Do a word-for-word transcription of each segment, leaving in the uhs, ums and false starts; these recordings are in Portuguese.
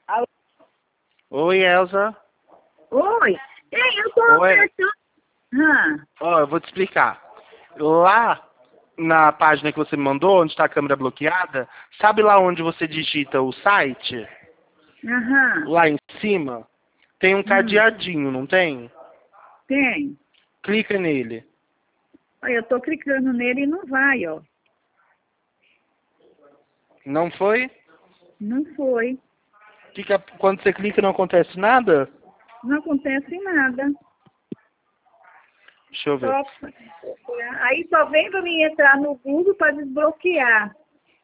Alô? Oi, Elza. Oi. Ei, eu tô Oi. apertando. Ah, Ó, eu vou te explicar. Lá na página que você me mandou, onde está a câmera bloqueada, sabe lá onde você digita o site? aham. Lá em cima, tem um Hum, cadeadinho, não tem? tem. Clica nele. Olha, eu tô clicando nele e não vai, ó. Não foi? Não foi. Fica, quando você clica não acontece nada? Não acontece nada. Deixa eu ver. Só... Aí só vem pra mim entrar no Google pra desbloquear.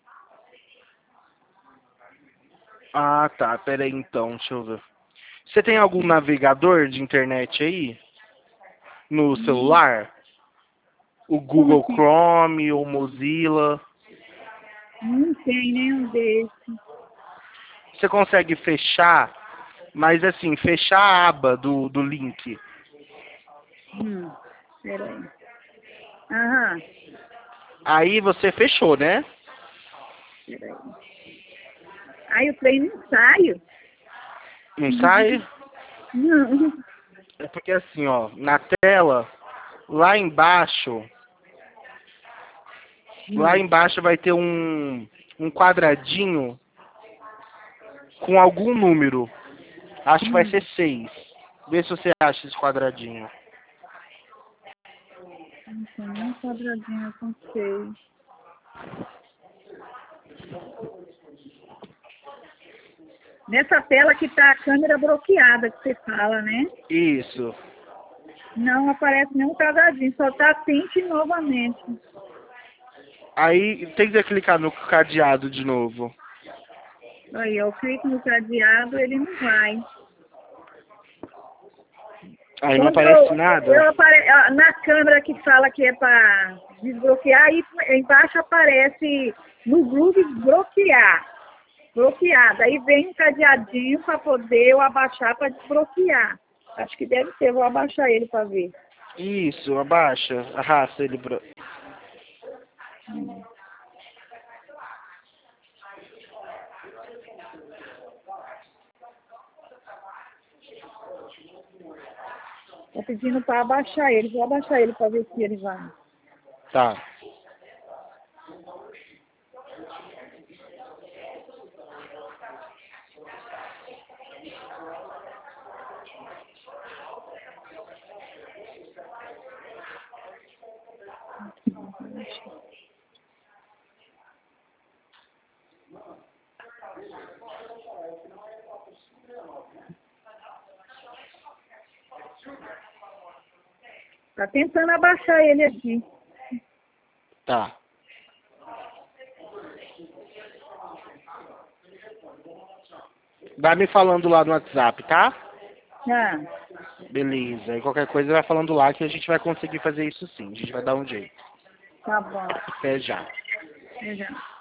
Ah, tá. Pera aí então, deixa eu ver. Você tem algum navegador de internet aí? No Hum, celular? O como Google assim? Chrome ou Mozilla? Não tem nenhum desses. Você consegue fechar, mas assim, fechar a aba do, do link. Hum, peraí. Aham, Aí você fechou, né? peraí. Aí o trem não sai. Não sai? Não. É porque assim, ó, na tela, lá embaixo, lá Hum, embaixo vai ter um, um quadradinho com algum número. Acho que vai hum. ser seis. Vê se você acha esse quadradinho. Não tem nem quadradinho com seis. Nessa tela que tá a câmera bloqueada que você fala, né? Isso. Não aparece nenhum quadradinho, só tá tente novamente. Aí tem que clicar no cadeado de novo. Aí eu clico no cadeado, ele não vai. Aí não Quando aparece eu, nada. eu apare... ah, na câmera que fala que é para desbloquear, aí embaixo aparece no Google desbloquear. Bloqueado. Aí vem um cadeadinho para poder eu abaixar para desbloquear. Acho que deve ter, vou abaixar ele para ver. Isso, abaixa, arrasta ele pra... Tá pedindo para abaixar ele, vou abaixar ele para ver se ele vai. Tá. Tá tentando abaixar ele aqui. Tá. Vai me falando lá no WhatsApp, tá? Ah, Beleza. E qualquer coisa vai falando lá que a gente vai conseguir fazer isso sim. A gente vai dar um jeito. tá bom. Até já. Eu já.